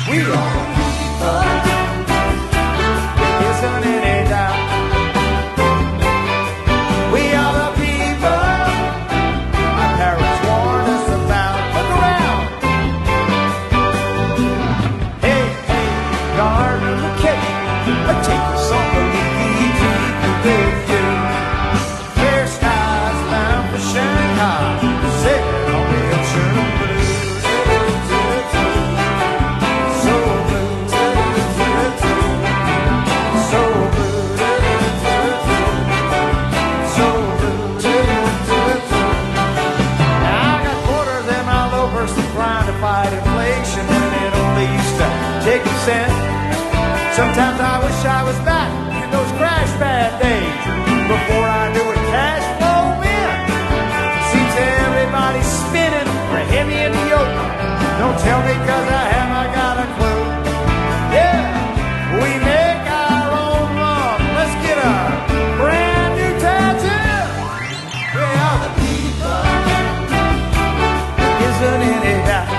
We are the people. There isn't any doubt. We are the people our parents warned us about. Look around. Hey, hey, Garden of the Cake, take your song and keep with you. Fair skies bound for Shanghai, sailing on the ocean blue. So blue, so blue, so blue. Now I got quarters in my low purse trying to fight inflation when it only used to take a cent. Sometimes I wish I was back in those crash bad days before I knew what cash flow meant. Seems everybody's spinning or heavy in the yoke. Don't tell me 'cause I got a clue. Yeah, we make our own rum. Let's get a brand new tattoo. We are the people. Isn't any doubt.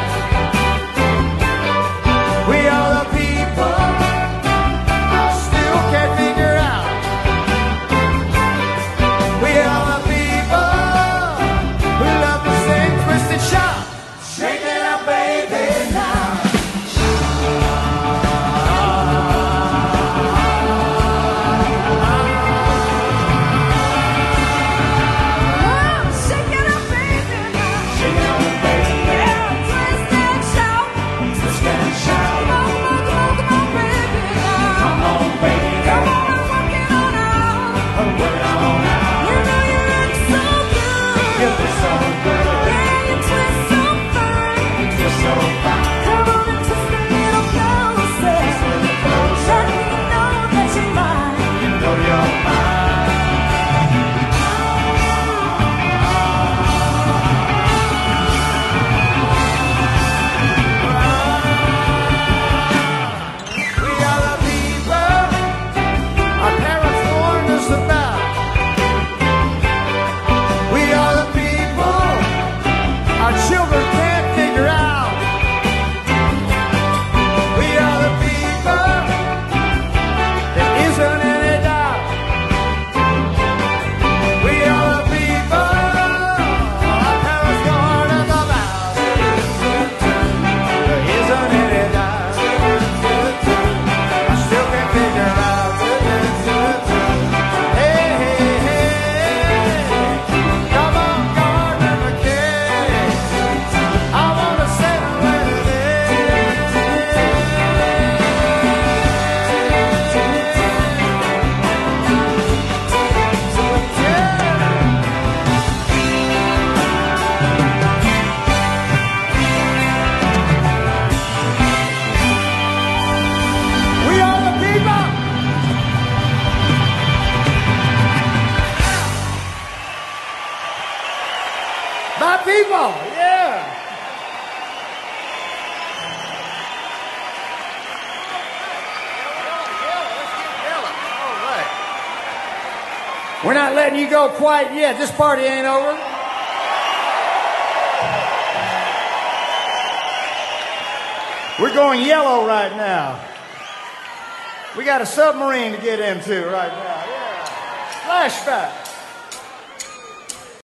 We are the people. I still can't figure out. We are the people who love to sing, twist and shout. Shake it up, baby, now. Shake it up, baby, now. Shake it up, baby. Yeah, twist and shout. Twist and shout. Come on, come on, baby, now. Come on, baby. Come on, and work it on out. Work it on out. You know you look so good. You look so good. Yeah, you twist so fine. You're so fine. Come on and twist a little closer. Let me know that you're mine. You know you're mine. We are the people our parents warned us about. We are the people our children can't figure out. We are the people, there isn't any doubt. We are the people our parents warned us about. There isn't any doubt. I still can't figure out. Hey, hey, hey, come on, Garden of the Cake. I wanna celebrate We are the people. My people, yeah. We're not letting you go quite yet. This party ain't over. We're going yellow right now. We got a submarine to get into right now. Yeah. Flashback.